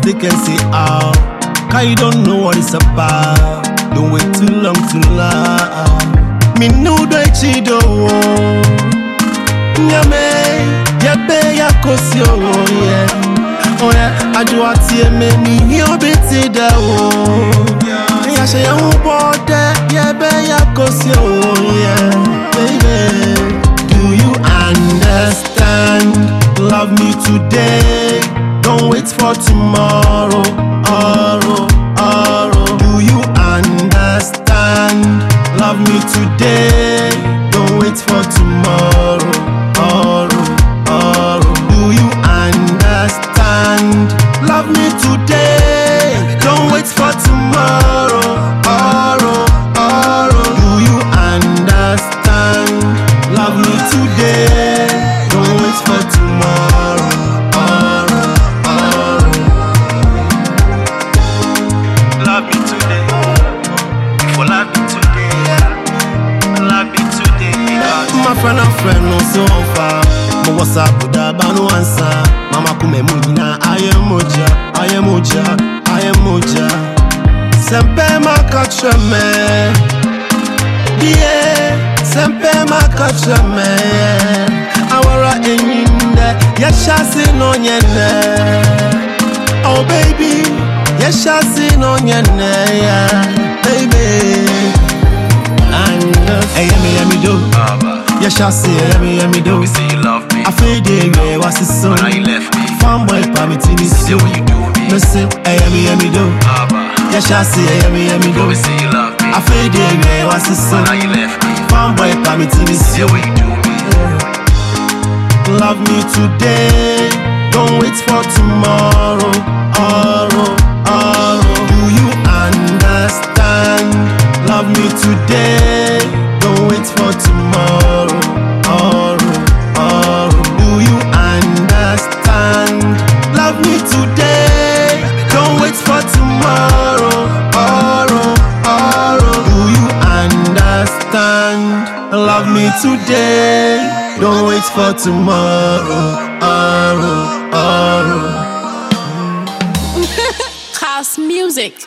they can say how. Cause you don't know what it's about. Don't wait too long to love. Me know that you don't. Nyame, yebe ya kosio, yeah. Oh yeah, ajuati me mi obiti da wo. Ya she ya ubode, yebe ya kosio, yeah. Baby, do you understand? Love me today, don't wait for tomorrow. Do you understand? Love me today, don't wait for tomorrow. Do you understand? Love me today, don't wait for tomorrow. Do you understand? Love me today, don't wait for tomorrow. Love me today, for love me today, love me today. My friend and friend no so far. But what's up with that banu answer? Mama kume mujina, I am moja. Sempe makache me, yeah. Sempe makache me. Awara enyinde, yeshasi no nyene. Oh baby, yeshasi no nyene, yeah. Baby, hey, yummy do. Yeshasi, yummy do. You say you love me. I feel the way what's the song? Now you left me. Fanboy permitting me See so. what you do me. Listen, hey, yummy do. Yeshasi, yummy do. You say you love me. I feel the way what's the song? Now you left me. Fanboy permitting me See so. what you do me. Love me today, don't wait for tomorrow. Do you understand? Love me today, don't wait for tomorrow. Do you understand? Love me today, don't wait for tomorrow. Do you understand? Love me today, don't wait for tomorrow. House music.